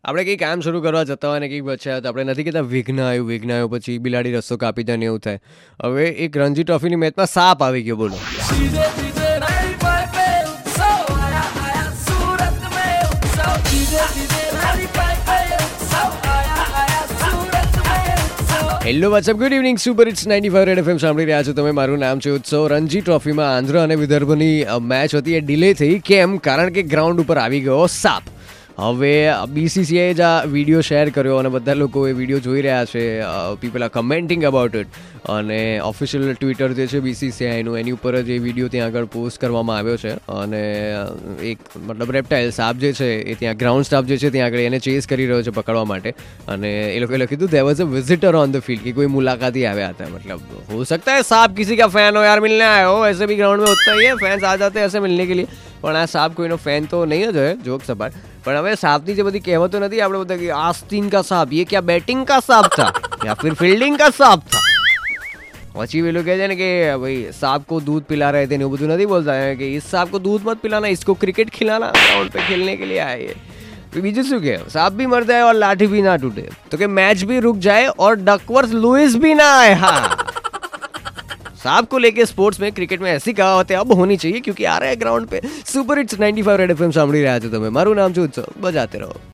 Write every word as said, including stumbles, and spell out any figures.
આપણે કંઈ કામ શરૂ કરવા જતા હોય ને કંઈક બચ્યા તો આપણે નથી કહેતા વિઘ્ન આવ્યું વિઘ્ન આવ્યું પછી બિલાડી રસ્તો કાપી દે ને એવું થાય. હવે એક રણજી ટ્રોફીની મેચમાં સાપ આવી ગયો, બોલો. સીધે સીધે નારી પાય પે ઉત્સવ આયા આયા સુરત મે ઉત્સવ સીધે સીધે નારી પાય પે ઉત્સવ આયા આયા સુરત મે ઉત્સવ. Hello what's up, good evening. Super hits ninety five red FM સાંભળી રહ્યા છો તમે. મારું નામ છે ઉત્સવ. રણજી ટ્રોફીમાં આંધ્ર અને વિદર્ભની મેચ હતી, એ ડિલે થઈ. કેમ? કારણ કે ગ્રાઉન્ડ ઉપર આવી ગયો સાપ. હવે બીસીસીઆઈએ જ આ વિડીયો શેર કર્યો અને બધા લોકો એ વિડીયો જોઈ રહ્યા છે. People are commenting about it. અને ઓફિશિયલ ટ્વિટર જે છે બીસીસીઆઈનું, એની ઉપર જ એ વિડીયો ત્યાં આગળ પોસ્ટ કરવામાં આવ્યો છે. અને એક મતલબ રેપ્ટાઇલ સાપ જે છે એ ત્યાં ગ્રાઉન્ડ સ્ટાફ જે છે ત્યાં આગળ એને ચેસ કરી રહ્યો છે પકડવા માટે. અને એ લોકોએ લખ્યું હતું there was a visitor on the field, કે કોઈ મુલાકાતી આવ્યા હતા. मतलब हो सकता है सांप किसी का फैन हो यार, मिलने आए हो. ऐसे भी ग्राउंड में होता ही है, फैंस आ जाते हैं ऐसे मिलने के लिए. પણ આ સાપ કોઈનો ફેન તો નહીં જ હોય, જોક સપાટ. પણ હવે સાપની જે બધી કહેવતો નથી આપણે બધા કે આસ્તીન કા સાપ, ये क्या बैटिंग का सांप था या फिर फील्डिंग का सांप था. પછી પેલું કહે છે ને કે ભાઈ सांप को दूध पिला रहे थे, એવું બધું નથી બોલતા કે इस सांप को दूध मत पिलाना, इसको क्रिकेट खिलाना, ग्राउंड पे खेलने के लिए आए. બીજું શું કે सांप भी मर जाए और लाठी भी ना टूटे, तो कि मैच भी रुक जाए और डकवर्थ लुइस भी ना आए. हाँ, सांप को लेके स्पोर्ट्स में, क्रिकेट में ऐसी कहावतें अब होनी चाहिए, क्योंकि आ रहे हैं ग्राउंड पे. Super hits ninety five red FM સાંભળી રહ્યા છો તમે. મારું નામ છે ઉત્સવ. બજાતે રહો.